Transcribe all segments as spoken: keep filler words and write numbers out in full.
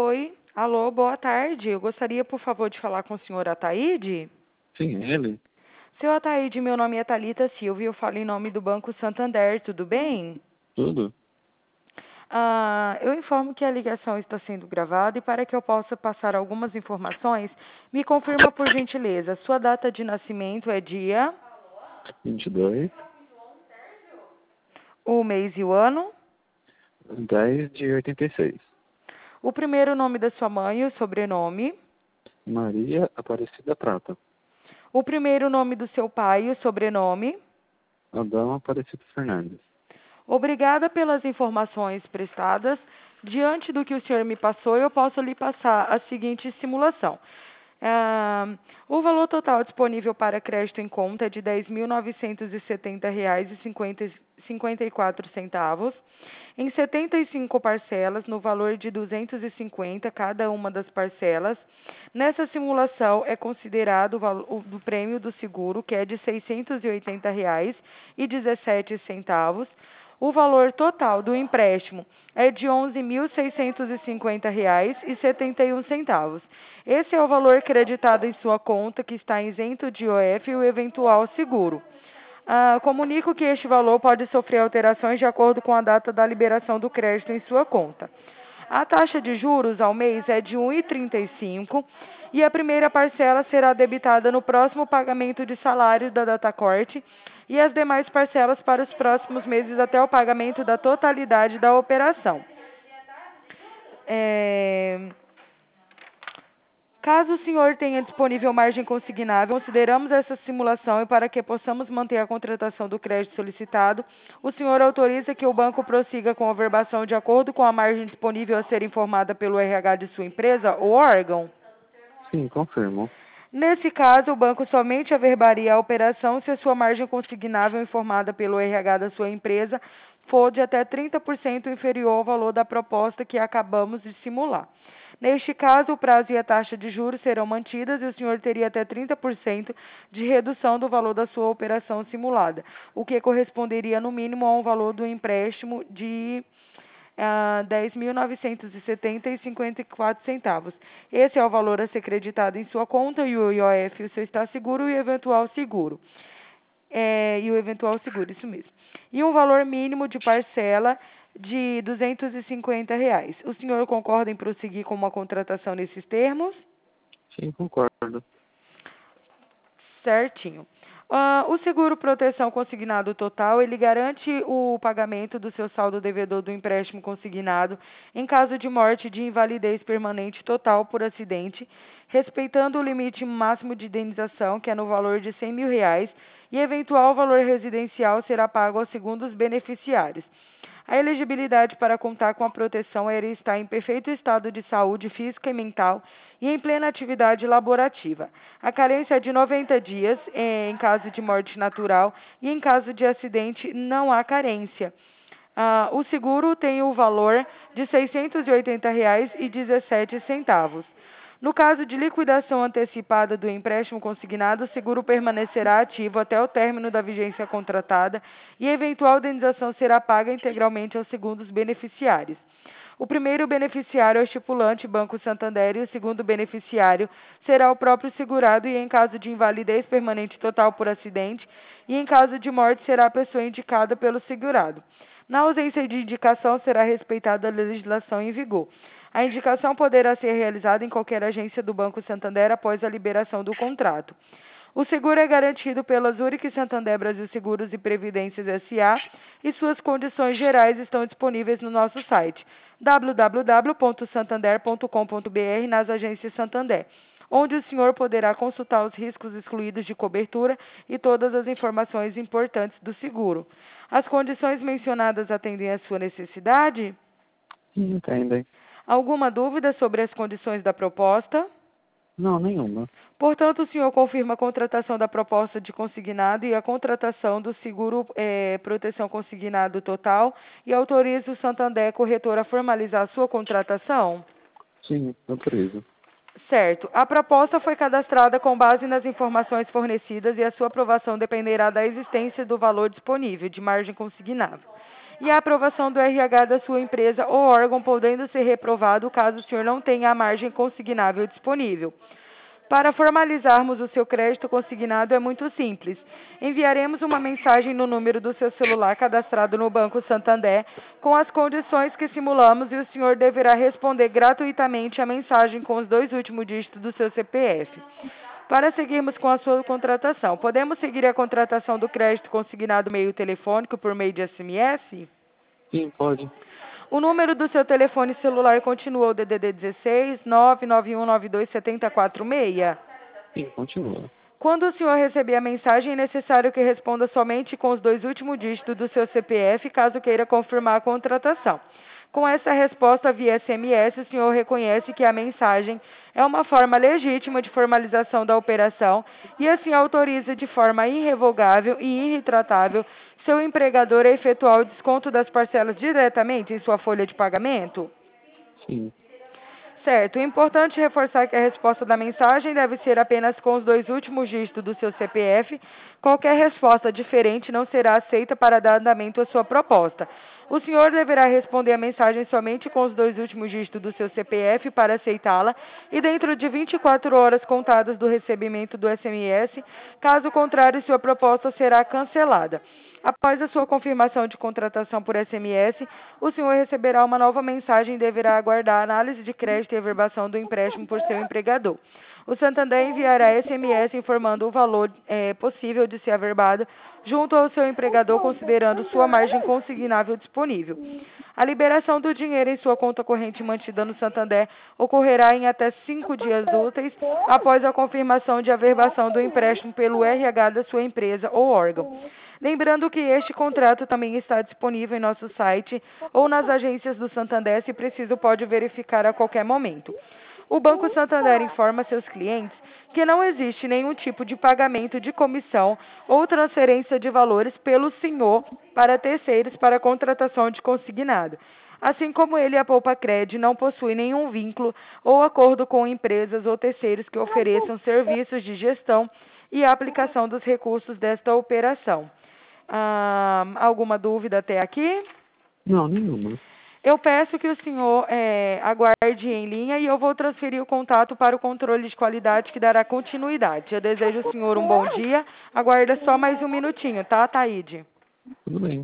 Oi, alô, boa tarde. Eu gostaria, por favor, de falar com o senhor Ataíde. Sim, ele? Seu Ataíde, meu nome é Thalita Silva e eu falo em nome do Banco Santander, tudo bem? Tudo? Ah, eu informo que a ligação está sendo gravada e para que eu possa passar algumas informações, me confirma por gentileza. Sua data de nascimento é dia, vinte e dois, o mês e o ano, dez de oitenta e seis. o primeiro nome da sua mãe e o sobrenome, Maria Aparecida Prata. o primeiro nome do seu pai e o sobrenome. Adão Aparecido Fernandes. Obrigada pelas informações prestadas. Diante do que o senhor me passou, eu posso lhe passar a seguinte simulação. Ah, o valor total disponível para crédito em conta é de dez mil novecentos e setenta reais e cinquenta e quatro centavos, em setenta e cinco parcelas, no valor de duzentos e cinquenta cada uma das parcelas. Nessa simulação é considerado o, valo- o do prêmio do seguro, que é de seiscentos e oitenta reais e dezessete centavos. O valor total do empréstimo é de onze mil seiscentos e cinquenta reais e setenta e um centavos. Esse é o valor creditado em sua conta, que está isento de I O F e o eventual seguro. Ah, comunico que este valor pode sofrer alterações de acordo com a data da liberação do crédito em sua conta. A taxa de juros ao mês é de um vírgula trinta e cinco e a primeira parcela será debitada no próximo pagamento de salário da datacorte e as demais parcelas para os próximos meses até o pagamento da totalidade da operação. É... Caso o senhor tenha disponível margem consignável, consideramos essa simulação e para que possamos manter a contratação do crédito solicitado, o senhor autoriza que o banco prossiga com a averbação de acordo com a margem disponível a ser informada pelo R H de sua empresa ou órgão? Sim, confirmo. Nesse caso, o banco somente averbaria a operação se a sua margem consignável informada pelo R H da sua empresa for de até trinta por cento inferior ao valor da proposta que acabamos de simular. Neste caso, o prazo e a taxa de juros serão mantidas e o senhor teria até trinta por cento de redução do valor da sua operação simulada, o que corresponderia no mínimo a um valor do empréstimo de ah, dez mil novecentos e setenta reais e cinquenta e quatro centavos. Esse é o valor a ser creditado em sua conta e o I O F, o seu está seguro e o eventual seguro. É, e o eventual seguro, isso mesmo. E um valor mínimo de parcela de duzentos e cinquenta reais. O senhor concorda em prosseguir com uma contratação nesses termos? Sim, concordo. Certinho. Ah, o seguro proteção consignado total, ele garante o pagamento do seu saldo devedor do empréstimo consignado em caso de morte de invalidez permanente total por acidente, respeitando o limite máximo de indenização, que é no valor de cem mil reais, e eventual valor residencial será pago aos segundos beneficiários. A elegibilidade para contar com a proteção é estar em perfeito estado de saúde física e mental e em plena atividade laborativa. A carência é de noventa dias eh, em caso de morte natural e em caso de acidente não há carência. Ah, o seguro tem o valor de seiscentos e oitenta reais e dezessete centavos. No caso de liquidação antecipada do empréstimo consignado, o seguro permanecerá ativo até o término da vigência contratada e a eventual indenização será paga integralmente aos segundos beneficiários. O primeiro beneficiário é o estipulante Banco Santander e o segundo beneficiário será o próprio segurado e em caso de invalidez permanente total por acidente e em caso de morte será a pessoa indicada pelo segurado. Na ausência de indicação será respeitada a legislação em vigor. A indicação poderá ser realizada em qualquer agência do Banco Santander após a liberação do contrato. O seguro é garantido pela Zurich Santander Brasil Seguros e Previdências S A e suas condições gerais estão disponíveis no nosso site w w w ponto santander ponto com ponto b r nas agências Santander, onde o senhor poderá consultar os riscos excluídos de cobertura e todas as informações importantes do seguro. As condições mencionadas atendem à sua necessidade? Sim, entendem. Alguma dúvida sobre as condições da proposta? Não, nenhuma. Portanto, o senhor confirma a contratação da proposta de consignado e a contratação do seguro eh, proteção consignado total e autoriza o Santander Corretor a formalizar a sua contratação? Sim, autorizo. Certo. A proposta foi cadastrada com base nas informações fornecidas e a sua aprovação dependerá da existência do valor disponível de margem consignável. e a aprovação do R H da sua empresa ou órgão, podendo ser reprovado caso o senhor não tenha a margem consignável disponível. Para formalizarmos o seu crédito consignado é muito simples. Enviaremos uma mensagem no número do seu celular cadastrado no Banco Santander com as condições que simulamos e o senhor deverá responder gratuitamente a mensagem com os dois últimos dígitos do seu C P F. Para seguirmos com a sua contratação, podemos seguir a contratação do crédito consignado meio telefônico por meio de S M S? Sim, pode. O número do seu telefone celular continua o D D D dezesseis, nove nove um nove dois sete zero quatro seis? Sim, continua. Quando o senhor receber a mensagem, é necessário que responda somente com os dois últimos dígitos do seu C P F, caso queira confirmar a contratação. Com essa resposta via S M S, o senhor reconhece que a mensagem é uma forma legítima de formalização da operação e assim autoriza de forma irrevogável e irretratável seu empregador a efetuar o desconto das parcelas diretamente em sua folha de pagamento? Sim. Certo. É importante reforçar que a resposta da mensagem deve ser apenas com os dois últimos dígitos do seu C P F. Qualquer resposta diferente não será aceita para dar andamento à sua proposta. O senhor deverá responder a mensagem somente com os dois últimos dígitos do seu C P F para aceitá-la e dentro de vinte e quatro horas contadas do recebimento do S M S. Caso contrário, sua proposta será cancelada. Após a sua confirmação de contratação por S M S, o senhor receberá uma nova mensagem e deverá aguardar a análise de crédito e averbação do empréstimo por seu empregador. O Santander enviará S M S informando o valor é, possível de ser averbado junto ao seu empregador, considerando sua margem consignável disponível. A liberação do dinheiro em sua conta corrente mantida no Santander ocorrerá em até cinco dias úteis após a confirmação de averbação do empréstimo pelo R H da sua empresa ou órgão. Lembrando que este contrato também está disponível em nosso site ou nas agências do Santander, se preciso pode verificar a qualquer momento. O Banco Santander informa seus clientes que não existe nenhum tipo de pagamento de comissão ou transferência de valores pelo senhor para terceiros para contratação de consignado. Assim como ele, a Poupa Cred não possui nenhum vínculo ou acordo com empresas ou terceiros que ofereçam serviços de gestão e aplicação dos recursos desta operação. Ah, alguma dúvida até aqui? Não, nenhuma. Eu peço que o senhor é, aguarde em linha e eu vou transferir o contato para o controle de qualidade que dará continuidade. Eu desejo ao senhor um bom dia. Aguarda só mais um minutinho, tá, Taíde? Tudo bem.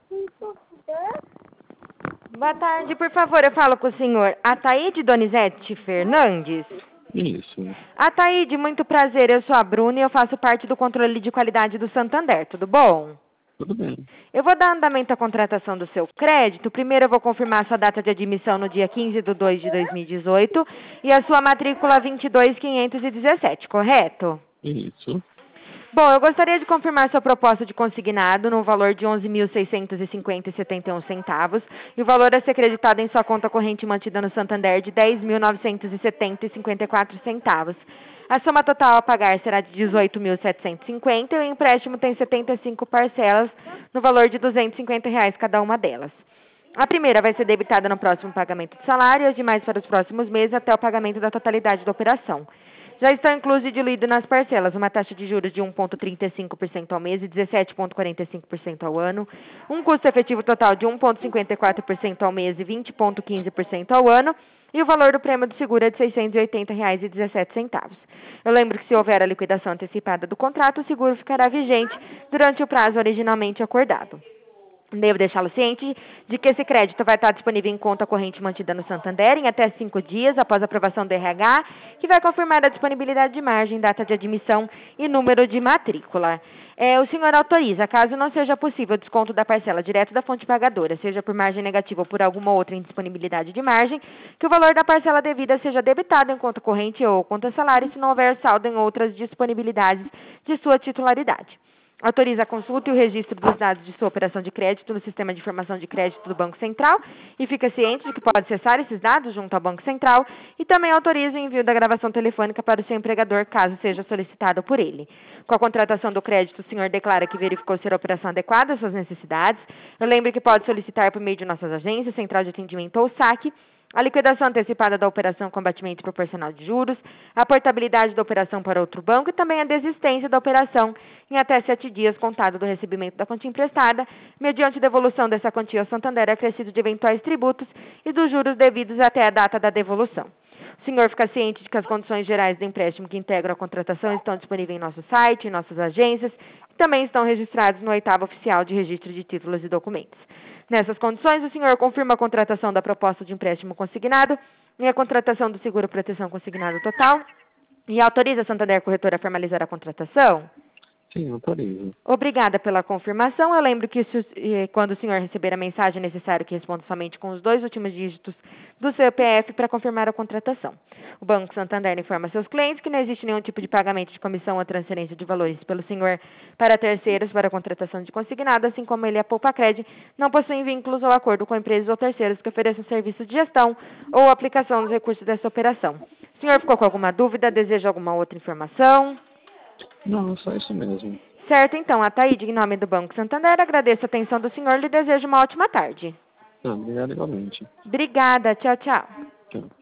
Boa tarde, por favor, eu falo com o senhor Ataíde Donizete Fernandes. Isso. Ataíde, muito prazer, eu sou a Bruna e eu faço parte do controle de qualidade do Santander, tudo bom? Tudo bem. Eu vou dar andamento à contratação do seu crédito. Primeiro eu vou confirmar sua data de admissão no dia quinze de dois de dois mil e dezoito e a sua matrícula vinte e dois mil quinhentos e dezessete, correto? Isso. Bom, eu gostaria de confirmar sua proposta de consignado no valor de onze mil seiscentos e cinquenta reais e setenta e um centavos e o valor a ser creditado em sua conta corrente mantida no Santander de dez mil novecentos e setenta reais e cinquenta e quatro centavos. A soma total a pagar será de dezoito mil setecentos e cinquenta reais e o empréstimo tem setenta e cinco parcelas no valor de duzentos e cinquenta reais cada uma delas. A primeira vai ser debitada no próximo pagamento de salário e as demais para os próximos meses até o pagamento da totalidade da operação. Já estão inclusos e diluídos nas parcelas uma taxa de juros de um vírgula trinta e cinco por cento ao mês e dezessete vírgula quarenta e cinco por cento ao ano, um custo efetivo total de um vírgula cinquenta e quatro por cento ao mês e vinte vírgula quinze por cento ao ano, e o valor do prêmio do seguro é de seiscentos e oitenta reais e dezessete centavos. Eu lembro que se houver a liquidação antecipada do contrato, o seguro ficará vigente durante o prazo originalmente acordado. Devo deixá-lo ciente de que esse crédito vai estar disponível em conta corrente mantida no Santander em até cinco dias após a aprovação do R H, que vai confirmar a disponibilidade de margem, data de admissão e número de matrícula. É, o senhor autoriza, caso não seja possível o desconto da parcela direto da fonte pagadora, seja por margem negativa ou por alguma outra indisponibilidade de margem, que o valor da parcela devida seja debitado em conta corrente ou conta salário se não houver saldo em outras disponibilidades de sua titularidade. Autoriza a consulta e o registro dos dados de sua operação de crédito no Sistema de Informação de Crédito do Banco Central e fica ciente de que pode acessar esses dados junto ao Banco Central e também autoriza o envio da gravação telefônica para o seu empregador, caso seja solicitado por ele. Com a contratação do crédito, o senhor declara que verificou ser a operação adequada às suas necessidades. Eu lembro que pode solicitar por meio de nossas agências, Central de Atendimento ou S A C, a liquidação antecipada da operação com abatimento proporcional de juros, a portabilidade da operação para outro banco e também a desistência da operação em até sete dias contado do recebimento da quantia emprestada, mediante devolução dessa quantia ao Santander acrescido de eventuais tributos e dos juros devidos até a data da devolução. O senhor fica ciente de que as condições gerais do empréstimo que integram a contratação estão disponíveis em nosso site, em nossas agências, e também estão registrados no oitavo oficial de registro de títulos e documentos. Nessas condições, o senhor confirma a contratação da proposta de empréstimo consignado e a contratação do seguro proteção consignado total e autoriza a Santander Corretora a formalizar a contratação? Sim, autorizo. Obrigada pela confirmação. Eu lembro que se, quando o senhor receber a mensagem, é necessário que responda somente com os dois últimos dígitos do C P F para confirmar a contratação. O Banco Santander informa seus clientes que não existe nenhum tipo de pagamento de comissão ou transferência de valores pelo senhor para terceiros para a contratação de consignado, assim como ele e a Poupacred não possuem vínculos ou acordo com empresas ou terceiros que ofereçam serviços de gestão ou aplicação dos recursos dessa operação. O senhor ficou com alguma dúvida? Deseja alguma outra informação? Não, só isso mesmo. Certo, então, a Taíde, em nome do Banco Santander, agradeço a atenção do senhor e lhe desejo uma ótima tarde. Não, obrigado igualmente. Obrigada, tchau, tchau. Tchau.